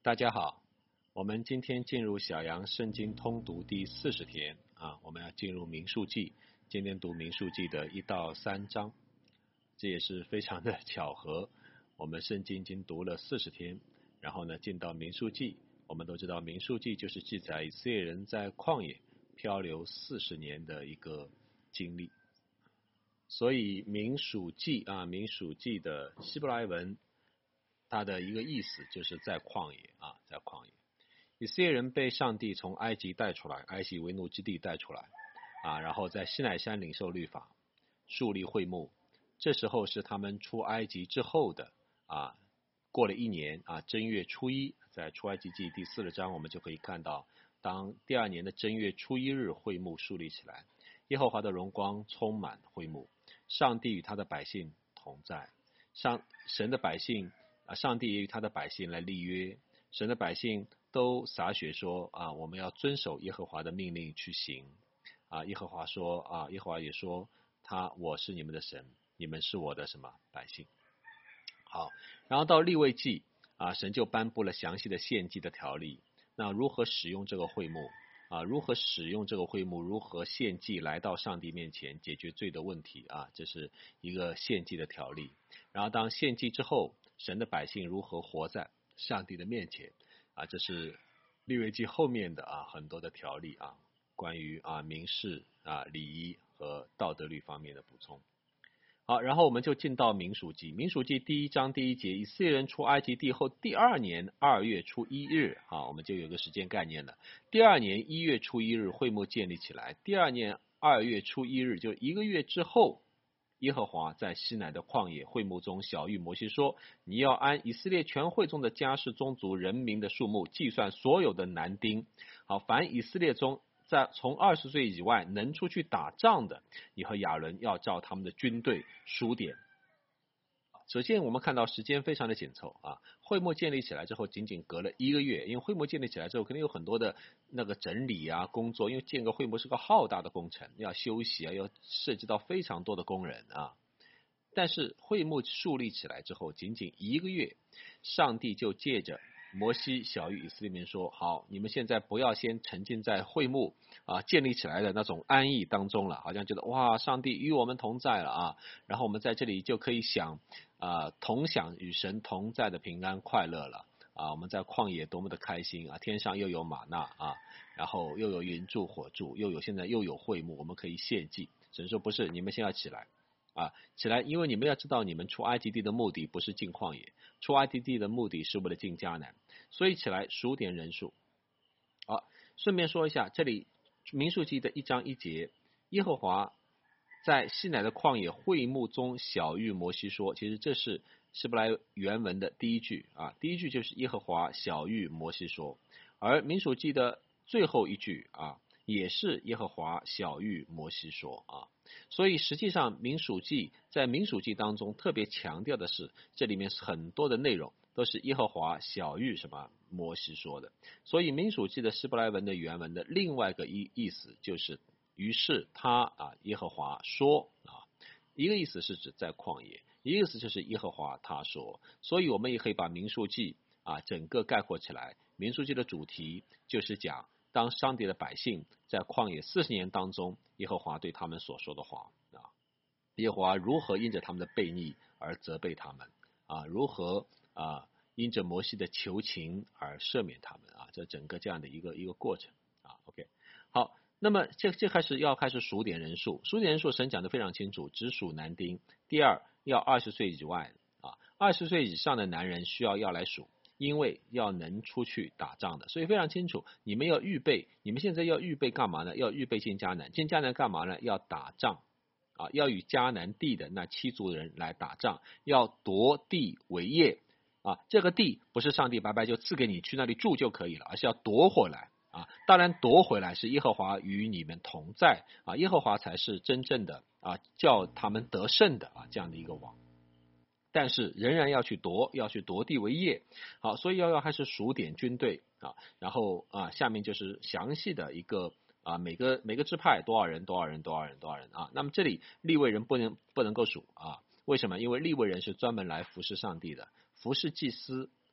大家好，我们今天进入小杨圣经通读第40天我们要进入民数记，今天读民数记的1到3章，这也是非常的巧合，我们圣经已经读了40天，然后呢进到民数记，我们都知道民数记就是记载以色列人在旷野漂流40年的一个经历，所以民数记的希伯来文它的一个意思就是在旷野在旷野。以色列人被上帝从埃及带出来，埃及为奴之地带出来然后在西乃山领受律法，树立会幕。这时候是他们出埃及之后的过了1年正月初一，在出埃及记第40章我们就可以看到，当第2年的正月初1日会幕树立起来，耶和华的荣光充满会幕，上帝与他的百姓同在，神的百姓上帝也与他的百姓来立约，神的百姓都洒血说我们要遵守耶和华的命令去行耶和华说耶和华也说我是你们的神，你们是我的什么百姓。好，然后到利未记神就颁布了详细的献祭的条例，那如何使用这个会幕如何使用这个会幕，如何献祭来到上帝面前解决罪的问题这是一个献祭的条例。然后当献祭之后，神的百姓如何活在上帝的面前这是利未记后面的很多的条例关于民事礼仪和道德律方面的补充。好，然后我们就进到民数记。民数记第1章第1节，以色列人出埃及地后第2年2月初1日我们就有个时间概念了。第2年1月初1日会幕建立起来，第2年2月初1日就1个月之后，耶和华在西乃的旷野会幕中晓谕摩西说，你要按以色列全会中的家室宗族人民的数目计算所有的男丁。好，凡以色列中从20岁以外能出去打仗的，你和亚伦要照他们的军队数点。首先我们看到时间非常的紧凑会幕建立起来之后仅仅隔了1个月，因为会幕建立起来之后肯定有很多的那个整理工作，因为建个会幕是个浩大的工程，要休息要涉及到非常多的工人但是会幕树立起来之后仅仅1个月，上帝就借着摩西晓谕以色列民说，好，你们现在不要先沉浸在会幕建立起来的那种安逸当中了，好像觉得哇，上帝与我们同在了然后我们在这里就可以同享与神同在的平安快乐了我们在旷野多么的开心天上又有玛纳然后又有云柱火柱，现在又有会幕，我们可以献祭。神说不是，你们先要起来起来，因为你们要知道，你们出埃及地的目的不是进旷野，出埃及地的目的是为了进迦南，所以起来数点人数。好，顺便说一下，这里民数记的1章1节，耶和华在西乃的旷野会幕中晓谕摩西说，其实这是希伯来原文的第1句第1句就是耶和华晓谕摩西说，而民数记的最后1句也是耶和华晓谕摩西说所以实际上在民数记当中特别强调的是，这里面是很多的内容都是耶和华晓谕摩西说的。所以民数记的希伯来文的原文的另外一个意思就是于是他耶和华说一个意思是指在旷野，一个意思就是耶和华他说。所以我们也可以把民数记整个概括起来，民数记的主题就是讲当上帝的百姓在旷野40年当中，耶和华对他们所说的话耶和华如何因着他们的悖逆而责备他们如何因着摩西的求情而赦免他们这整个这样的一个过程OK， 好，那么这要开始数点人数，数点人数神讲得非常清楚，只数男丁。第二，要20岁以外20岁以上的男人要来数，因为要能出去打仗的，所以非常清楚，你们现在要预备干嘛呢？要预备进迦南，进迦南干嘛呢？要打仗要与迦南地的那7族人来打仗，要夺地为业这个地不是上帝白白就赐给你去那里住就可以了，而是要夺回来当然夺回来是耶和华与你们同在耶和华才是真正的叫他们得胜的这样的一个王，但是仍然要去夺地为业。好，所以要开始数点军队然后下面就是详细的一个每个支派多少人那么这里利未人不能够数为什么？因为利未人是专门来服侍上帝的，服侍祭司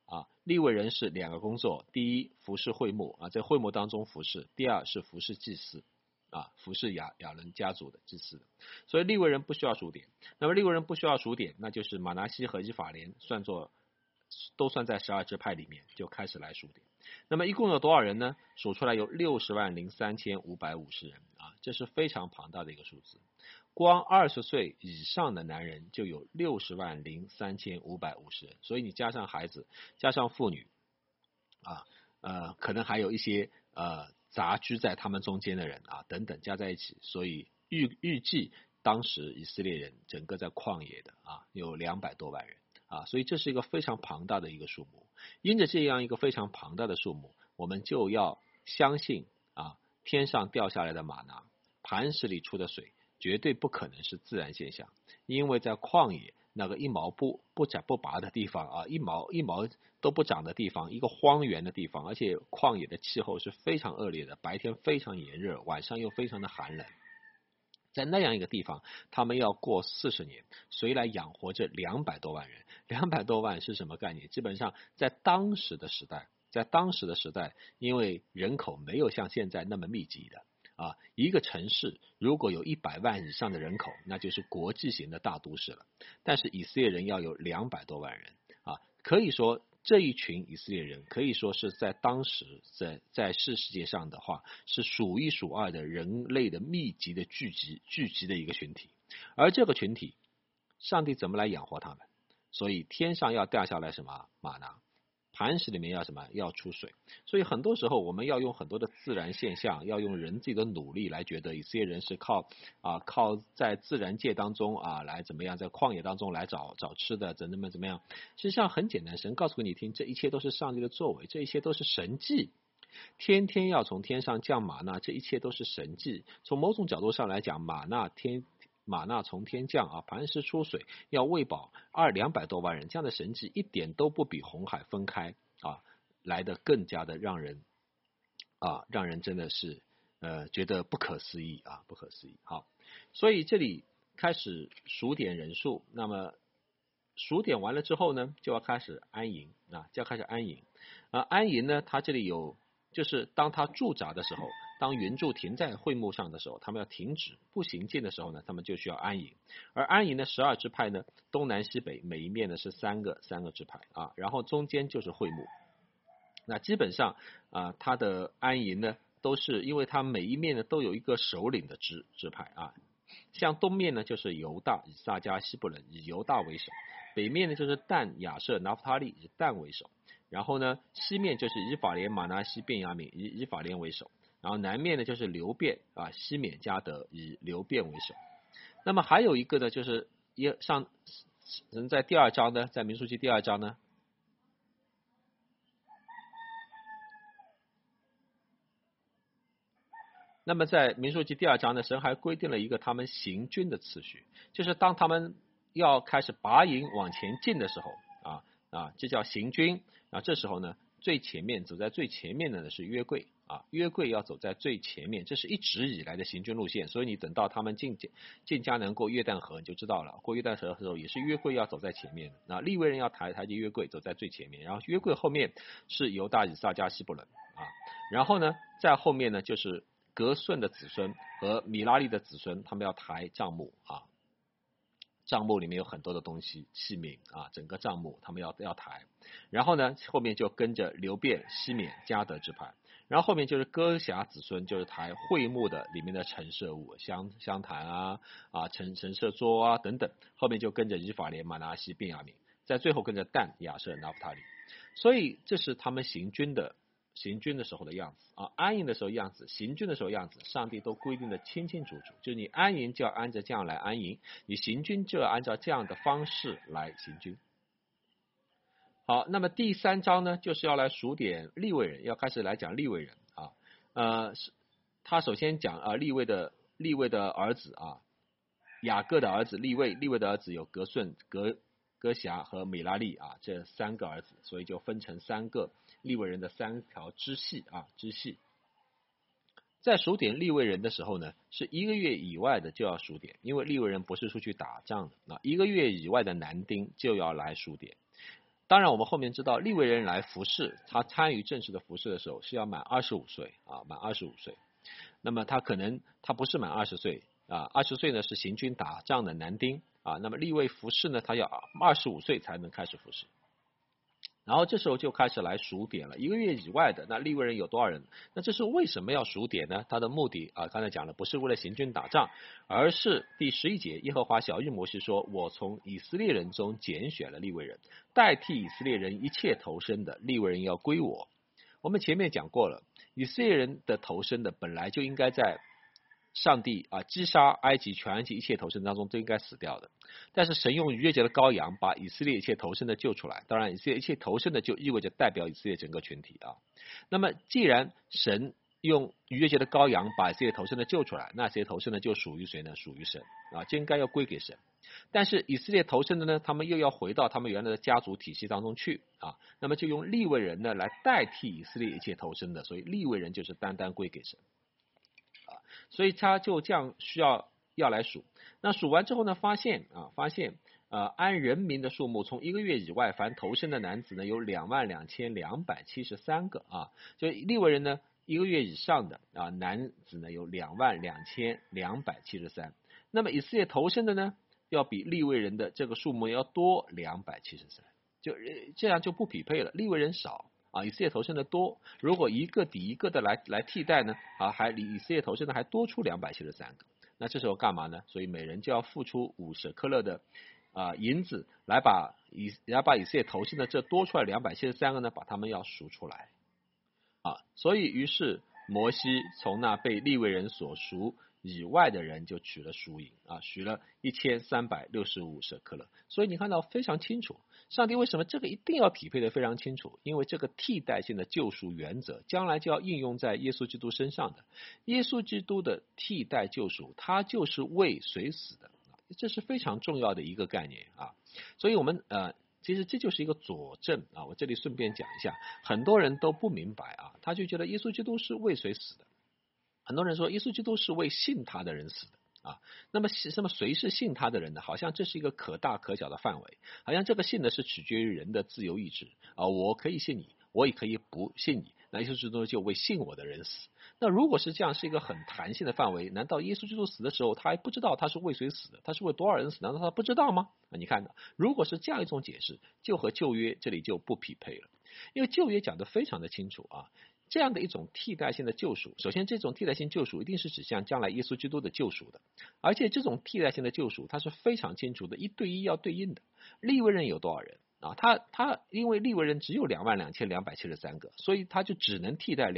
利未人是2个工作，第一服侍会幕在会幕当中服侍，第二是服侍祭司服侍亚伦家族的祭司的。所以利未人不需要数点，那么利未人不需要数点，那就是马拿西和以法莲都算在12支派里面，就开始来数点。那么一共有多少人呢？数出来有603550人这是非常庞大的一个数字。光20岁以上的男人就有603550人，所以你加上孩子，加上妇女可能还有一些杂居在他们中间的人等等加在一起，所以预计当时以色列人整个在旷野的有200多万人所以这是一个非常庞大的一个数目。因着这样一个非常庞大的数目，我们就要相信天上掉下来的玛拿，磐石里出的水绝对不可能是自然现象，因为在旷野那个一毛不拔的地方一毛都不长的地方，一个荒原的地方，而且旷野的气候是非常恶劣的，白天非常炎热，晚上又非常的寒冷。在那样一个地方，他们要过40年，谁来养活这200多万人？200多万是什么概念？基本上在当时的时代，因为人口没有像现在那么密集的一个城市如果有100万以上的人口，那就是国际型的大都市了。但是以色列人要有200多万人可以说这一群以色列人可以说是在当时在世界上的话是数一数二的人类的密集的聚集的一个群体。而这个群体上帝怎么来养活他们？所以天上要掉下来什么玛拿，磐石里面要什么？要出水。所以很多时候我们要用很多的自然现象，要用人自己的努力来觉得以色列人是靠在自然界当中来怎么样，在旷野当中来找吃的，怎么样。实际上很简单，神告诉你听，这一切都是上帝的作为，这一切都是神迹。天天要从天上降玛纳，这一切都是神迹。从某种角度上来讲，玛纳从天降磐石出水，要喂饱200多万人，这样的神迹一点都不比红海分开来的更加的让人真的是觉得不可思议不可思议。好，所以这里开始数点人数，那么数点完了之后呢，就要开始安营安营呢，它这里有就是当它驻扎的时候，当云柱停在会幕上的时候，他们要停止不行进的时候呢，他们就需要安营。而安营的12支派呢，东南西北每一面呢是三个支派然后中间就是会幕。那基本上它的安营呢都是因为它每一面呢都有一个首领的支派像东面呢就是犹大、以萨迦、西布伦，以犹大为首；北面呢就是但、亚设、拿弗他利，以但为首。然后呢，西面就是以法莲、马拿西、便雅悯，以法莲为首。然后南面呢就是流便西缅迦得，以流便为首。那么还有一个呢，就是在第2章呢，在民数记第2章呢，那么在民数记第2章呢，神还规定了一个他们行军的次序，就是当他们要开始拔营往前进的时候这叫行军这时候呢，走在最前面的呢是约柜约柜要走在最前面，这是一直以来的行军路线。所以你等到他们进迦南过约旦河，你就知道了，过约旦河的时候也是约柜要走在前面的利未人要抬起约柜走在最前面，然后约柜后面是犹大、以萨迦、西布伦然后呢在后面呢就是革顺的子孙和米拉利的子孙，他们要抬帐幕帐幕里面有很多的东西器皿整个帐幕他们要抬。然后呢后面就跟着流便、西缅、迦得支派，然后后面就是歌辖子孙，就是抬会幕的里面的陈设物，香坛陈设桌等等，后面就跟着以法莲、马拿西、便雅悯，在最后跟着但、亚设、拿弗他利。所以这是他们行军的时候的样子安营的时候样子，行军的时候样子，上帝都规定的清清楚楚。就是你安营就要按照这样来安营，你行军就要按照这样的方式来行军。好，那么第3章呢，就是要来数点利未人，要开始来讲利未人他首先讲利未的儿子雅各的儿子利未的儿子有革顺、歌辖和米拉利这3个儿子，所以就分成3个利未人的3条支系在数点利未人的时候呢，是1个月以外的就要数点，因为利未人不是出去打仗的，1个月以外的男丁就要来数点。 当然我们后面知道利未人来服侍，他参与正式的服侍的时候是要满25岁啊，满25岁。那么他可能他不是满20岁啊，20岁呢是行军打仗的男丁啊，那么利未服侍呢，他要25岁才能开始服侍。然后这时候就开始来数点了，1个月以外的那利未人有多少人？那这是为什么要数点呢？他的目的啊，刚才讲了，不是为了行军打仗，而是第11节，耶和华晓谕摩西说：“我从以色列人中拣选了利未人，代替以色列人一切投生的利未人要归我。”我们前面讲过了，以色列人的投生的本来就应该在上帝击杀埃及全埃及一切投生当中都应该死掉的，但是神用逾越节的羔羊把以色列一切投生的救出来。当然以色列一切投生的就意味着代表以色列整个群体啊。那么既然神用逾越节的羔羊把以色列投生的救出来，那这些投生的就属于谁呢？属于神啊，就应该要归给神。但是以色列投生的呢，他们又要回到他们原来的家族体系当中去啊，那么就用利未人呢来代替以色列一切投生的，所以利未人就是单单归给神。所以他就这样要来数，那数完之后呢，发现按人民的数目，从1个月以外，凡投生的男子呢有22,273个啊，就利未人呢1个月以上的男子呢有22,273，那么以色列投生的呢要比利未人的这个数目要多273，就这样就不匹配了，利未人少。以色列投生的多，如果一个抵一个的来替代呢，还比以色列投生的还多出273个，那这时候干嘛呢？所以每人就要付出5舍客勒的银子来把以色列投生的这多出来273个呢，把他们要赎出来所以于是摩西从那被利未人所赎以外的人就取了赎银取了1365舍客勒。所以你看到非常清楚，上帝为什么这个一定要匹配的非常清楚？因为这个替代性的救赎原则将来就要应用在耶稣基督身上的。耶稣基督的替代救赎，他就是为谁死的，这是非常重要的一个概念所以我们其实这就是一个佐证我这里顺便讲一下，很多人都不明白他就觉得耶稣基督是为谁死的。很多人说耶稣基督是为信他的人死的那么谁是信他的人呢？好像这是一个可大可小的范围，好像这个信呢是取决于人的自由意志我可以信你，我也可以不信你，那耶稣基督就为信我的人死。那如果是这样，是一个很弹性的范围，难道耶稣基督死的时候他还不知道他是为谁死的，他是为多少人死，难道他不知道吗？你看如果是这样一种解释，就和旧约这里就不匹配了，因为旧约讲得非常的清楚这样的一种替代性的救赎，首先这种替代性救赎一定是指向将来耶稣基督的救赎的，而且这种替代性的救赎它是非常清楚的，1对1要对应的。利未人有多少人他因为利未人只有22,273个，所以他就只能替代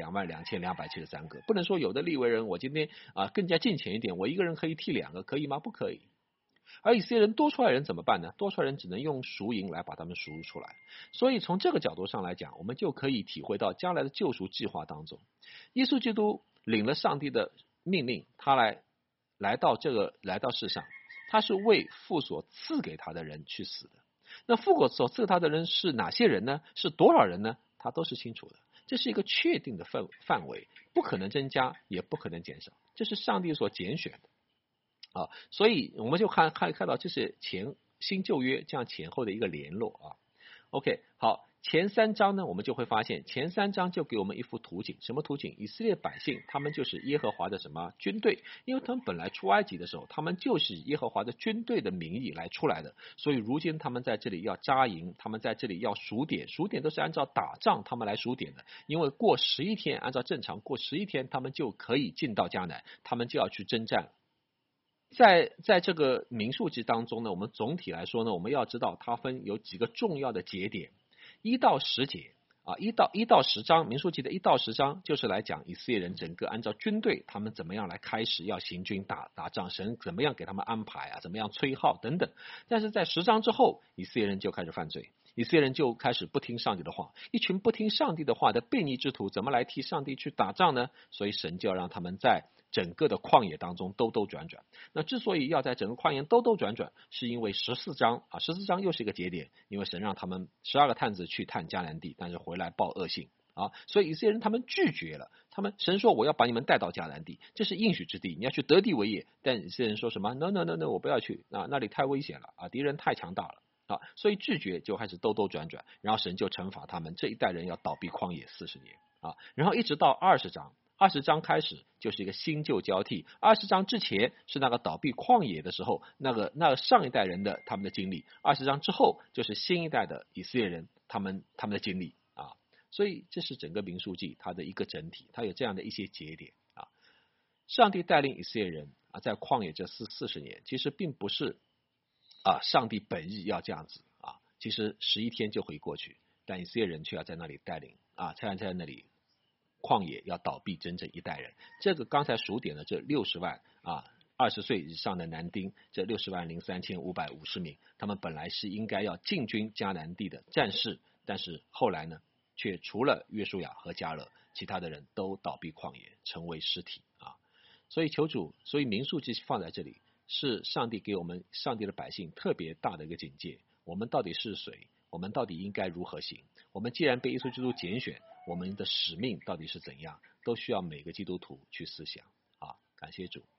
22,273个，不能说有的利未人我今天更加敬虔一点，我一个人可以替2个，可以吗？不可以。而以色列人多出来人怎么办呢？多出来人只能用赎银来把他们赎出来。所以从这个角度上来讲，我们就可以体会到将来的救赎计划当中，耶稣基督领了上帝的命令，他来到世上，他是为父所赐给他的人去死的。那父所赐给他的人是哪些人呢？是多少人呢？他都是清楚的，这是一个确定的范围，不可能增加也不可能减少，这是上帝所拣选的所以我们就看到这是新旧约这样前后的一个联络OK， 好，前3章呢，我们就会发现前3章就给我们一幅图景，什么图景？以色列百姓他们就是耶和华的什么军队，因为他们本来出埃及的时候，他们就是以耶和华的军队的名义来出来的，所以如今他们在这里要扎营，他们在这里要数点都是按照打仗他们来数点的，因为过11天，按照正常过11天他们就可以进到迦南，他们就要去征战了。在这个民数记当中呢，我们总体来说呢，我们要知道它有几个重要的节点，1到10节1到10章，民数记的1到10章就是来讲以色列人整个按照军队他们怎么样来开始要行军打仗，神怎么样给他们安排怎么样吹号等等。但是在10章之后，以色列人就开始犯罪，以色列人就开始不听上帝的话，一群不听上帝的话的悖逆之徒怎么来替上帝去打仗呢？所以神就要让他们在整个的旷野当中兜兜转转。那之所以要在整个旷野兜兜转转，是因为14章14章又是一个节点，因为神让他们12个探子去探迦南地，但是回来报恶信所以以色列人他们拒绝了，神说我要把你们带到迦南地，这是应许之地，你要去得地为业。但以色列人说什么 no， 我不要去那里太危险了敌人太强大了啊，所以拒绝就开始兜兜转转，然后神就惩罚他们这一代人要倒闭旷野40年啊，然后一直到20章。20章开始就是一个新旧交替，20章之前是那个倒闭旷野的时候，那个上一代人的他们的经历，20章之后就是新一代的以色列人他们的经历啊，所以这是整个民数记它的一个整体，它有这样的一些节点啊。上帝带领以色列人啊在旷野这40年，其实并不是啊上帝本意要这样子啊，其实11天就会过去，但以色列人却要在那里带领啊，在那里。旷野要倒闭整整一代人，这个刚才数点的这60万啊，20岁以上的男丁，这60万03,550名，他们本来是应该要进军迦南地的战士，但是后来呢，却除了约书亚和迦勒，其他的人都倒闭旷野，成为尸体啊。所以求主，所以民数记放在这里，是上帝给我们上帝的百姓特别大的一个警戒。我们到底是谁？我们到底应该如何行？我们既然被耶稣基督拣选，我们的使命到底是怎样？都需要每个基督徒去思想啊！感谢主。